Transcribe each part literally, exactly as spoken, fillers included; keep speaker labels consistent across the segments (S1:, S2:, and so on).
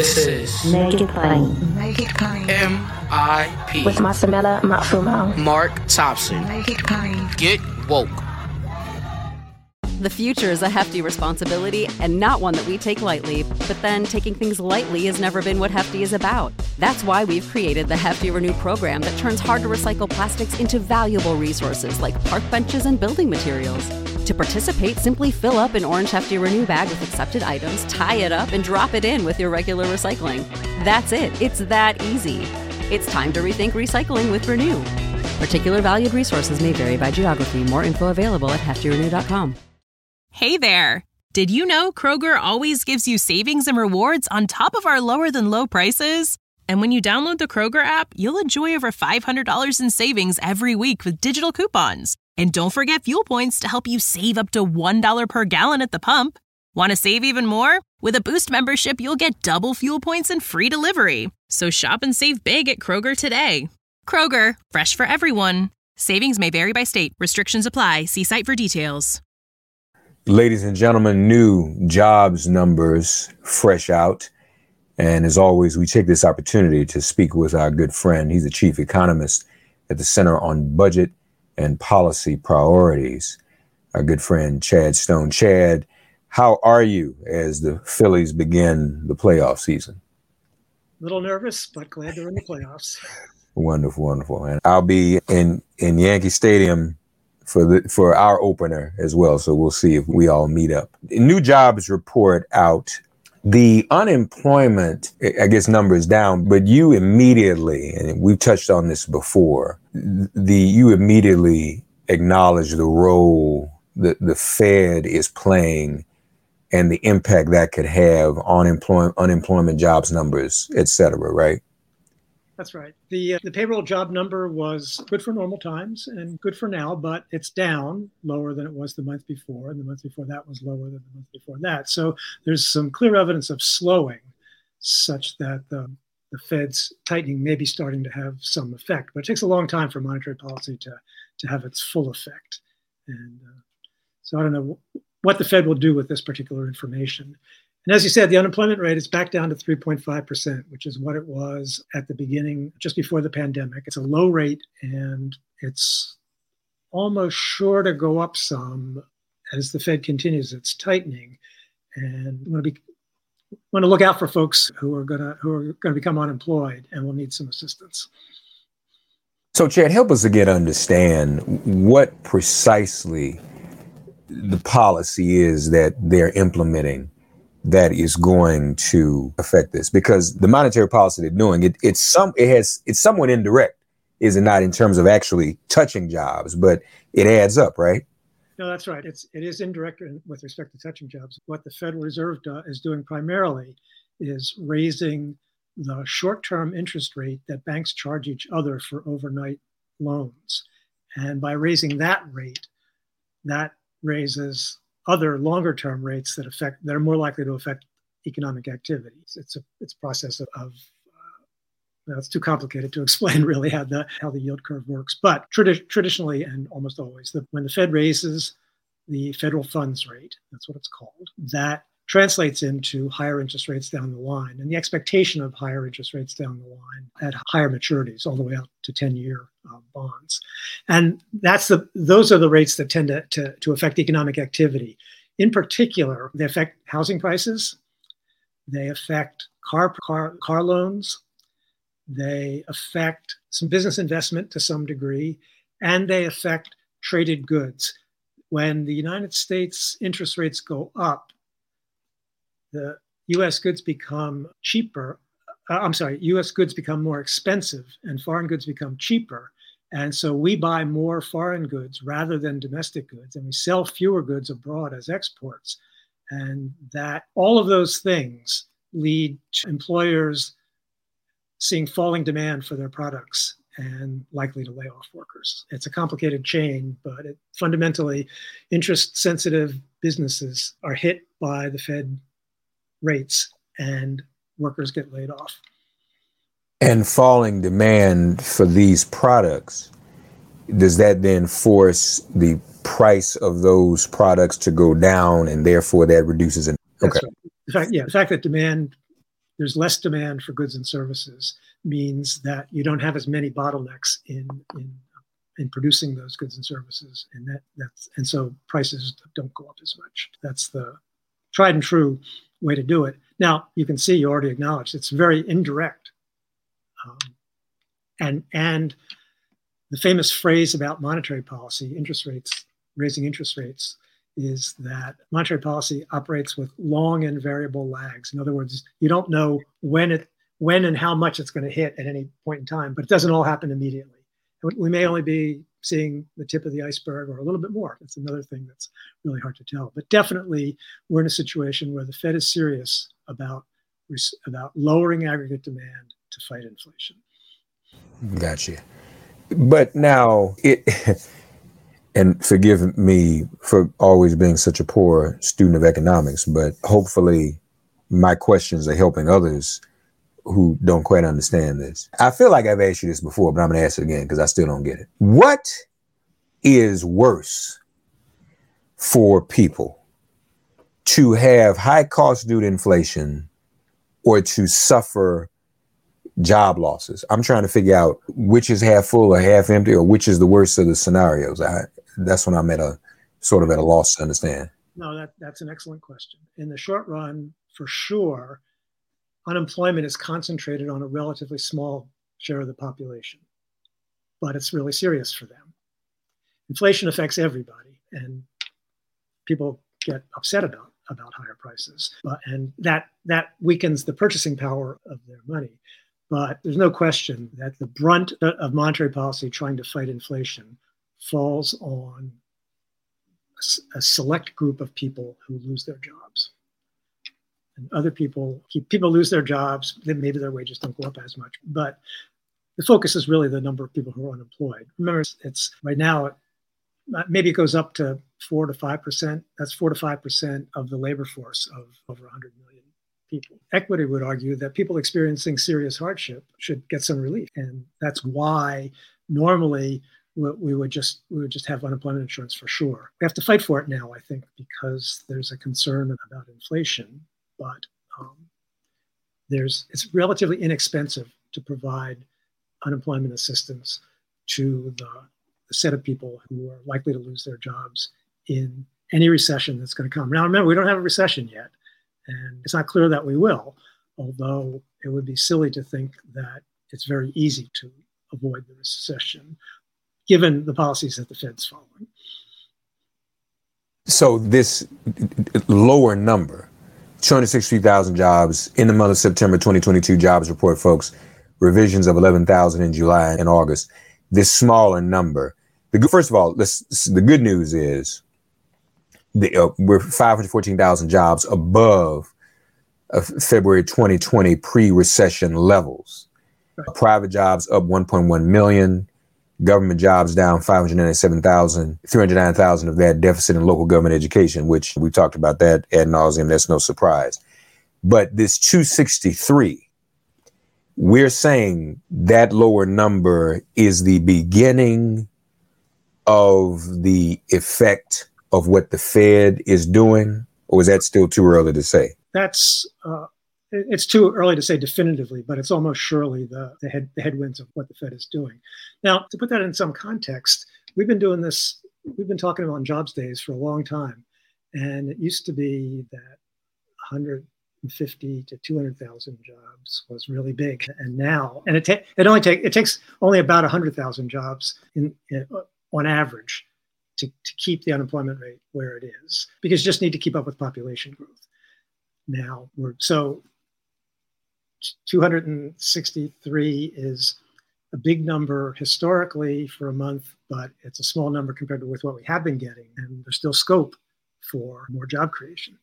S1: This is
S2: Make It Plain.
S3: Make It Plain.
S1: M I P
S2: With Masamela Matfumo.
S1: Mark Thompson.
S3: Make It Plain.
S1: Get woke.
S4: The future is a hefty responsibility and not one that we take lightly. But then taking things lightly has never been what Hefty is about. That's why we've created the Hefty Renew program that turns hard-to-recycle plastics into valuable resources like park benches and building materials. To participate, simply fill up an orange Hefty Renew bag with accepted items, tie it up, and drop it in with your regular recycling. That's it. It's that easy. It's time to rethink recycling with Renew. Particular valued resources may vary by geography. More info available at hefty renew dot com.
S5: Hey there! Did you know Kroger always gives you savings and rewards on top of our lower-than-low prices? And when you download the Kroger app, you'll enjoy over five hundred dollars in savings every week with digital coupons. And don't forget fuel points to help you save up to one dollar per gallon at the pump. Want to save even more? With a Boost membership, you'll get double fuel points and free delivery. So shop and save big at Kroger today. Kroger, fresh for everyone. Savings may vary by state. Restrictions apply. See site for details.
S6: Ladies and gentlemen, new jobs numbers fresh out. And as always, we take this opportunity to speak with our good friend. He's the chief economist at the Center on Budget and Policy Priorities, our good friend Chad Stone. Chad, how are you as the Phillies begin the playoff season?
S7: A little nervous, but glad they're in the playoffs.
S6: Wonderful, wonderful. And I'll be in, in Yankee Stadium for the for our opener as well. So we'll see if we all meet up. New jobs report out. The unemployment, I guess, number is down, but you immediately, and we've touched on this before, the you immediately acknowledge the role that the Fed is playing and the impact that could have on employment, unemployment jobs numbers, et cetera, right?
S7: That's right. The uh, the payroll job number was good for normal times and good for now, but it's down lower than it was the month before. And the month before that was lower than the month before that. So there's some clear evidence of slowing such that the, the Fed's tightening may be starting to have some effect. But it takes a long time for monetary policy to, to have its full effect. And uh, so I don't know what the Fed will do with this particular information. And as you said, the unemployment rate is back down to three point five percent, which is what it was at the beginning, just before the pandemic. It's a low rate, and it's almost sure to go up some as the Fed continues its tightening. And we want to be want to look out for folks who are gonna who are going to become unemployed and will need some assistance.
S6: So, Chad, help us again understand what precisely the policy is that they're implementing that is going to affect this, because the monetary policy they're doing, it, it's some, it has, it's somewhat indirect, is it not, in terms of actually touching jobs, but it adds up, right?
S7: No, that's right. It's, it is indirect with respect to touching jobs. What the Federal Reserve do, is doing primarily is raising the short-term interest rate that banks charge each other for overnight loans. And by raising that rate, that raises other longer term rates that affect that are more likely to affect economic activity. It's a it's a process of, of uh, well, it's too complicated to explain really how the how the yield curve works. But tradi- traditionally and almost always, the, when the Fed raises the federal funds rate, that's what it's called, that translates into higher interest rates down the line, and the expectation of higher interest rates down the line at higher maturities, all the way out to ten-year uh, bonds. And that's the those are the rates that tend to, to, to affect economic activity. In particular, they affect housing prices, they affect car, car, car loans, they affect some business investment to some degree, and they affect traded goods. When the United States interest rates go up, the U S goods become cheaper. Uh, I'm sorry, U S goods become more expensive and foreign goods become cheaper. And so we buy more foreign goods rather than domestic goods, and we sell fewer goods abroad as exports. And that all of those things lead to employers seeing falling demand for their products and likely to lay off workers. It's a complicated chain, but it, fundamentally, interest-sensitive businesses are hit by the Fed rates and workers get laid off.
S6: And falling demand for these products, does that then force the price of those products to go down, and therefore that reduces it?
S7: That's
S6: Okay.
S7: right. The fact, yeah, the fact that demand there's less demand for goods and services means that you don't have as many bottlenecks in in, in producing those goods and services, and that that's and so prices don't go up as much. That's the tried and true way to do it. Now you can see, you already acknowledged, it's very indirect, um, and and the famous phrase about monetary policy, interest rates, raising interest rates, is that monetary policy operates with long and variable lags. In other words, you don't know when it, when and how much it's going to hit at any point in time, but it doesn't all happen immediately. We may only be seeing the tip of the iceberg or a little bit more. That's another thing that's really hard to tell. But definitely, we're in a situation where the Fed is serious about, about lowering aggregate demand to fight inflation.
S6: Gotcha. But now it, and forgive me for always being such a poor student of economics, but hopefully my questions are helping others who don't quite understand this. I feel like I've asked you this before, but I'm going to ask it again because I still don't get it. What is worse for people, to have high costs due to inflation or to suffer job losses? I'm trying to figure out which is half full or half empty, or which is the worst of the scenarios. I, that's when I'm at a sort of at a loss to understand.
S7: No, that, that's an excellent question. In the short run, for sure, unemployment is concentrated on a relatively small share of the population, but it's really serious for them. Inflation affects everybody, and people get upset about, about higher prices, but, and that, that weakens the purchasing power of their money. But there's no question that the brunt of monetary policy trying to fight inflation falls on a, a select group of people who lose their jobs. And other people, people lose their jobs, then maybe their wages don't go up as much. But the focus is really the number of people who are unemployed. Remember, it's, it's right now, it, maybe it goes up to four to five percent. That's four to five percent of the labor force of over one hundred million. People. Equity would argue that people experiencing serious hardship should get some relief, and that's why normally we would just we would just have unemployment insurance for sure. We have to fight for it now, I think, because there's a concern about inflation. But um, there's it's relatively inexpensive to provide unemployment assistance to the, the set of people who are likely to lose their jobs in any recession that's going to come. Now, remember, we don't have a recession yet. And it's not clear that we will, although it would be silly to think that it's very easy to avoid the recession, given the policies that the Fed's following.
S6: So this lower number, two hundred sixty-three thousand jobs in the month of September twenty twenty-two jobs report, folks, revisions of eleven thousand in July and August, this smaller number. The, first of all, this, the good news is, The, uh, we're five hundred fourteen thousand jobs above uh, February twenty twenty pre-recession levels. Right. Private jobs up one point one million, government jobs down five hundred ninety-seven thousand, three hundred nine thousand of that deficit in local government education, which we talked about that ad nauseum. That's no surprise. But this two sixty-three, we're saying that lower number is the beginning of the effect of what the Fed is doing, or is that still too early to say?
S7: That's uh, it's too early to say definitively, but it's almost surely the the, head, the headwinds of what the Fed is doing. Now, to put that in some context, we've been doing this. We've been talking about jobs days for a long time, and it used to be that one hundred fifty to two hundred thousand jobs was really big, and now, and it ta- it only take it takes only about one hundred thousand jobs in, in on average. To, to keep the unemployment rate where it is, because you just need to keep up with population growth. Now, we're so two hundred sixty-three is a big number historically for a month, but it's a small number compared to with what we have been getting, and there's still scope for more job creation.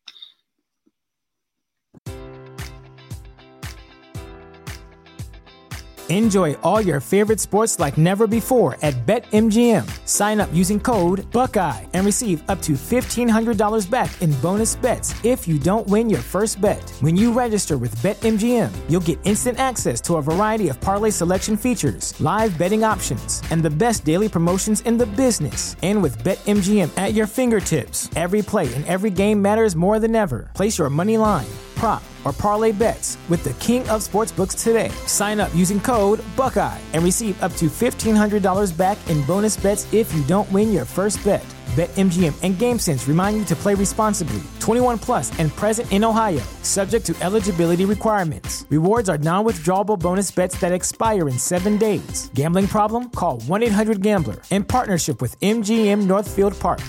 S3: Enjoy all your favorite sports like never before at BetMGM. Sign up using code Buckeye and receive up to fifteen hundred dollars back in bonus bets if you don't win your first bet. When you register with BetMGM, you'll get instant access to a variety of parlay selection features, live betting options, and the best daily promotions in the business. And with BetMGM at your fingertips, every play and every game matters more than ever. Place your money line, prop, or parlay bets with the king of sportsbooks today. Sign up using code Buckeye and receive up to fifteen hundred dollars back in bonus bets if you don't win your first bet. BetMGM and GameSense remind you to play responsibly. twenty-one plus and present in Ohio, subject to eligibility requirements. Rewards are non-withdrawable bonus bets that expire in seven days. Gambling problem? Call one eight hundred gambler in partnership with M G M Northfield Park.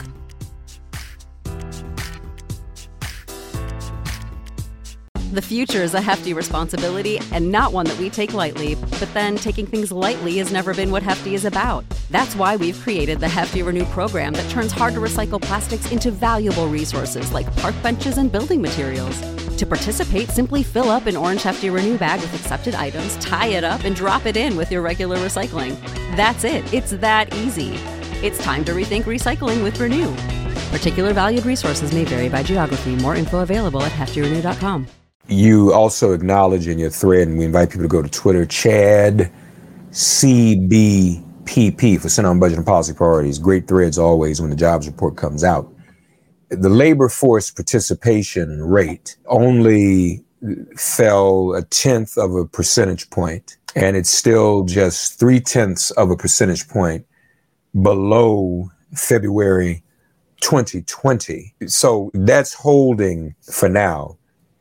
S4: The future is a hefty responsibility and not one that we take lightly, but then taking things lightly has never been what Hefty is about. That's why we've created the Hefty Renew program that turns hard-to-recycle plastics into valuable resources like park benches and building materials. To participate, simply fill up an orange Hefty Renew bag with accepted items, tie it up, and drop it in with your regular recycling. That's it. It's that easy. It's time to rethink recycling with Renew. Particular valued resources may vary by geography. More info available at hefty renew dot com.
S6: You also acknowledge in your thread, and we invite people to go to Twitter, Chad C B P P for Center on Budget and Policy Priorities. Great threads always when the jobs report comes out. The labor force participation rate only fell a tenth of a percentage point, and it's still just three tenths of a percentage point below February twenty twenty. So that's holding for now.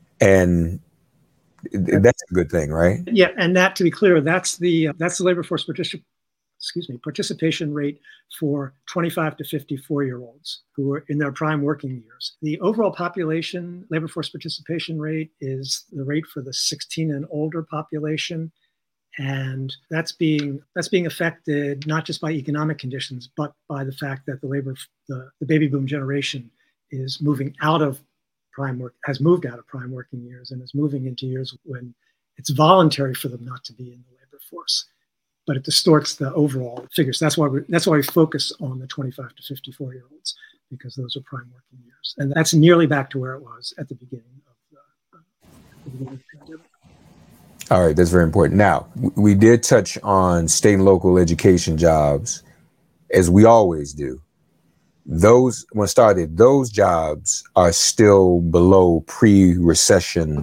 S6: And that's a good thing, right?
S7: Yeah, and that, to be clear, that's the uh, that's the labor force particip- excuse me participation rate for twenty-five to fifty-four year olds who are in their prime working years. The overall population labor force participation rate is the rate for the sixteen and older population, and that's being that's being affected not just by economic conditions, but by the fact that the labor the, the baby boom generation is moving out of prime work, has moved out of prime working years and is moving into years when it's voluntary for them not to be in the labor force. But it distorts the overall figures. That's why we that's why we focus on the twenty-five to fifty-four year olds, because those are prime working years, and that's nearly back to where it was at the beginning of the, uh, the, beginning of the pandemic.
S6: All right, that's very important. Now, we did touch on state and local education jobs, as we always do. Those, when started, those jobs are still below pre-recession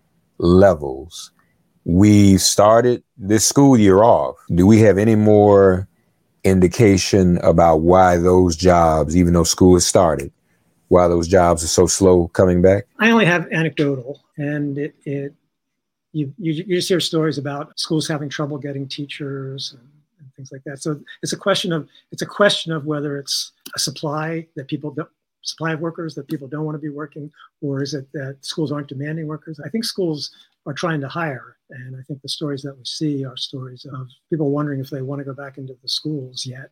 S6: levels. We started this school year off. Do we have any more indication about why those jobs, even though school has started, why those jobs are so slow coming back?
S7: I only have anecdotal, and it, it you, you you just hear stories about schools having trouble getting teachers and, and things like that. So it's a question of it's a question of whether it's a supply that people don't, supply of workers that people don't want to be working, or is it that schools aren't demanding workers? I think schools are trying to hire, and I think the stories that we see are stories of people wondering if they want to go back into the schools yet.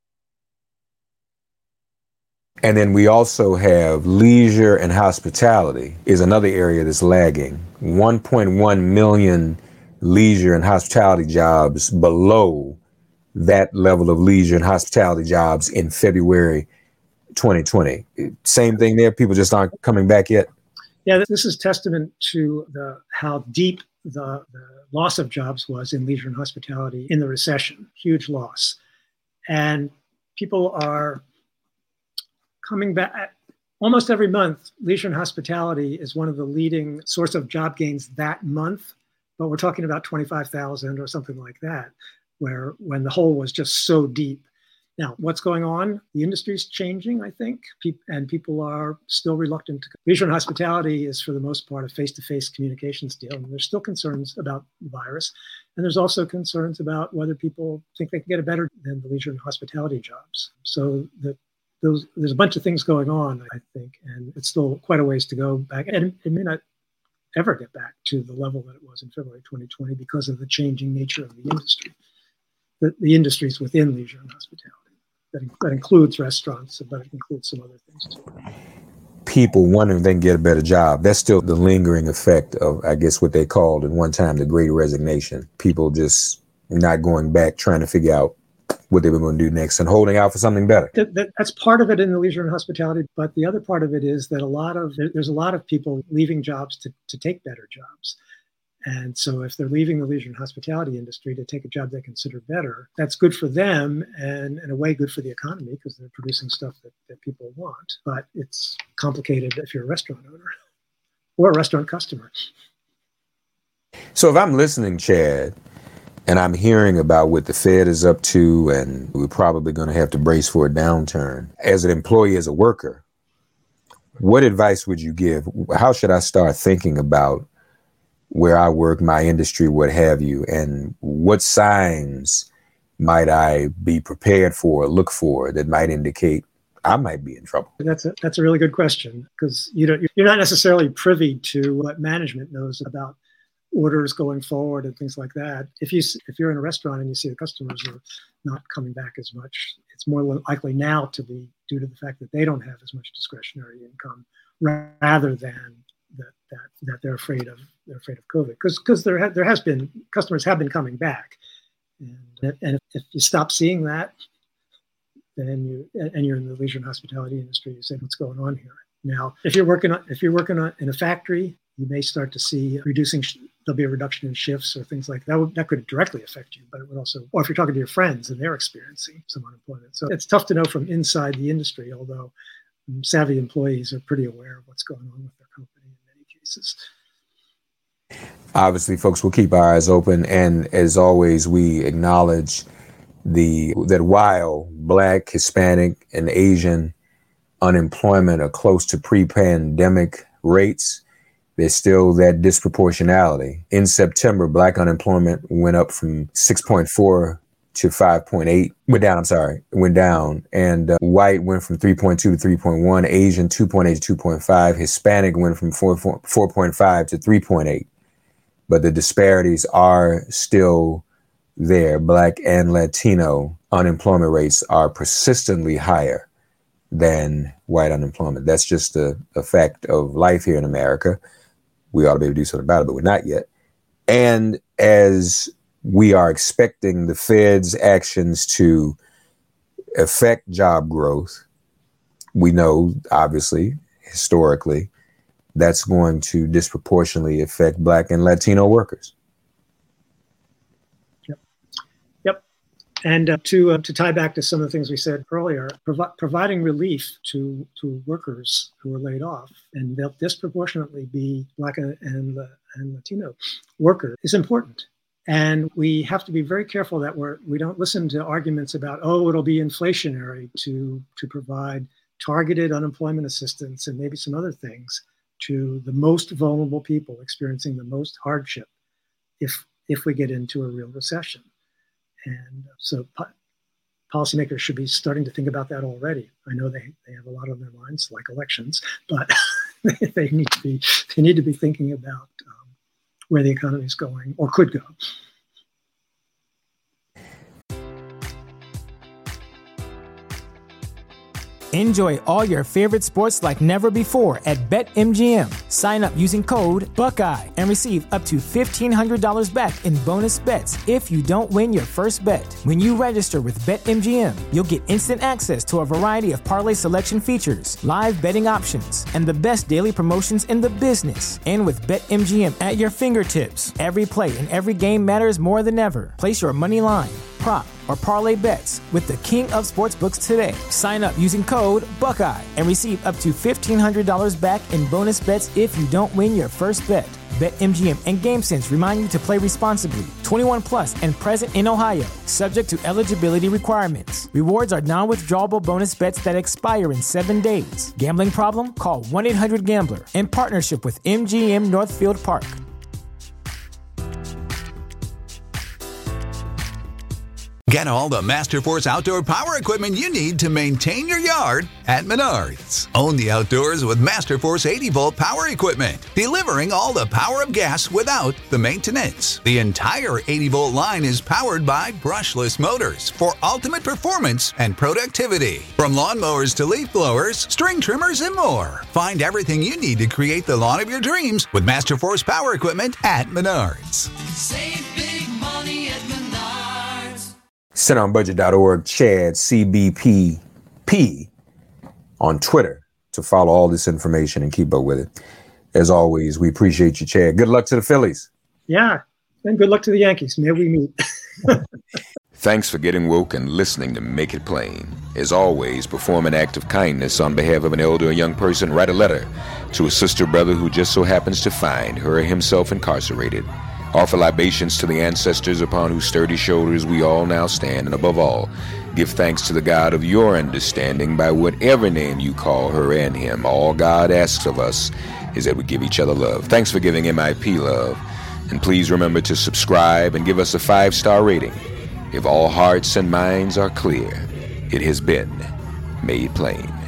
S6: And then we also have leisure and hospitality is another area that's lagging. one point one million leisure and hospitality jobs below that level of leisure and hospitality jobs in February twenty twenty. Same thing there. People just aren't coming back yet.
S7: Yeah, this is testament to the how deep the, the loss of jobs was in leisure and hospitality in the recession. Huge loss. And people are coming back. Almost every month, leisure and hospitality is one of the leading source of job gains that month. But we're talking about twenty-five thousand or something like that, where when the hole was just so deep. Now, what's going on? The industry's changing, I think, Pe- and people are still reluctant to. Leisure and hospitality is, for the most part, a face-to-face communications deal. And there's still concerns about the virus. And there's also concerns about whether people think they can get it better than the leisure and hospitality jobs. So the, those, there's a bunch of things going on, I think, and it's still quite a ways to go back. And it may not ever get back to the level that it was in February twenty twenty because of the changing nature of the industry. The, the industries within leisure and hospitality. That, that includes restaurants, but it includes some other things too.
S6: People wondering if they can get a better job. That's still the lingering effect of, I guess, what they called at one time the Great Resignation. People just not going back, trying to figure out what they were going to do next and holding out for something better.
S7: That, that, that's part of it in the leisure and hospitality, but the other part of it is that a lot of there, there's a lot of people leaving jobs to, to take better jobs. And so if they're leaving the leisure and hospitality industry to take a job they consider better, that's good for them and in a way good for the economy because they're producing stuff that, that people want. But it's complicated if you're a restaurant owner or a restaurant customer.
S6: So if I'm listening, Chad, and I'm hearing about what the Fed is up to, and we're probably going to have to brace for a downturn, as an employee, as a worker, what advice would you give? How should I start thinking about where I work, my industry, what have you, and what signs might I be prepared for, look for, that might indicate I might be in trouble?
S7: That's a, that's a really good question, because you don't, you're not necessarily privy to what management knows about orders going forward and things like that. If you if you're in a restaurant and you see the customers are not coming back as much, it's more likely now to be due to the fact that they don't have as much discretionary income, rather than that that, that they're afraid of they're afraid of COVID. Because because there ha- there has been customers have been coming back, and and if, if you stop seeing that, then you and you're in the leisure and hospitality industry, you say, what's going on here? Now, if you're working on if you're working on in a factory, you may start to see reducing. There'll be a reduction in shifts or things like that. That, would, that could directly affect you, but it would also, or if you're talking to your friends and they're experiencing some unemployment. So it's tough to know from inside the industry, although um, savvy employees are pretty aware of what's going on with their company in many cases.
S6: Obviously, folks, will keep our eyes open. And as always, we acknowledge the that while Black, Hispanic, and Asian unemployment are close to pre-pandemic rates, there's still that disproportionality. In September, Black unemployment went up from six point four to five point eight. Went down, I'm sorry, went down. And uh, white went from three point two to three point one. Asian, two point eight to two point five. Hispanic went from four point five to three point eight. But the disparities are still there. Black and Latino unemployment rates are persistently higher than white unemployment. That's just a, a fact of life here in America. We ought to be able to do something about it, but we're not yet. And as we are expecting the Fed's actions to affect job growth, we know, obviously, historically, that's going to disproportionately affect Black and Latino workers.
S7: Yep. Yep. And uh, to uh, to tie back to some of the things we said earlier, provi- providing relief to, to workers who are laid off, and they'll disproportionately be Black and, and, uh, and Latino workers, is important. And we have to be very careful that we're, we don't listen to arguments about, oh, it'll be inflationary to, to provide targeted unemployment assistance and maybe some other things to the most vulnerable people experiencing the most hardship if if we get into a real recession. And so po- policymakers should be starting to think about that already. I know they, they have a lot on their minds, like elections, but they need to be they need to be thinking about um, where the economy is going or could go.
S3: Enjoy all your favorite sports like never before at BetMGM. Sign up using code Buckeye and receive up to fifteen hundred dollars back in bonus bets if you don't win your first bet. When you register with BetMGM, you'll get instant access to a variety of parlay selection features, live betting options, and the best daily promotions in the business. And with BetMGM at your fingertips, every play and every game matters more than ever. Place your money line, prop, or parlay bets with the king of sportsbooks today. Sign up using code Buckeye and receive up to fifteen hundred dollars back in bonus bets if you don't win your first bet. BetMGM and GameSense remind you to play responsibly. twenty-one plus and present in Ohio, subject to eligibility requirements. Rewards are non-withdrawable bonus bets that expire in seven days. Gambling problem? Call one eight hundred gambler in partnership with M G M Northfield Park.
S8: Get all the Masterforce outdoor power equipment you need to maintain your yard at Menards. Own the outdoors with Masterforce eighty volt power equipment, delivering all the power of gas without the maintenance. The entire eighty volt line is powered by brushless motors for ultimate performance and productivity. From lawnmowers to leaf blowers, string trimmers, and more. Find everything you need to create the lawn of your dreams with Masterforce power equipment at Menards.
S9: Save big money at Menards.
S6: Center on Budget dot org, Chad C B P P on Twitter to follow all this information and keep up with it. As always, we appreciate you, Chad. Good luck to the Phillies.
S7: Yeah, and good luck to the Yankees. May we meet.
S6: Thanks for getting woke and listening to Make It Plain. As always, perform an act of kindness on behalf of an elder or young person. Write a letter to a sister brother who just so happens to find her or himself incarcerated. Offer libations to the ancestors upon whose sturdy shoulders we all now stand. And above all, give thanks to the God of your understanding by whatever name you call her and him. All God asks of us is that we give each other love. Thanks for giving M I P love. And please remember to subscribe and give us a five-star rating. If all hearts and minds are clear, it has been made plain.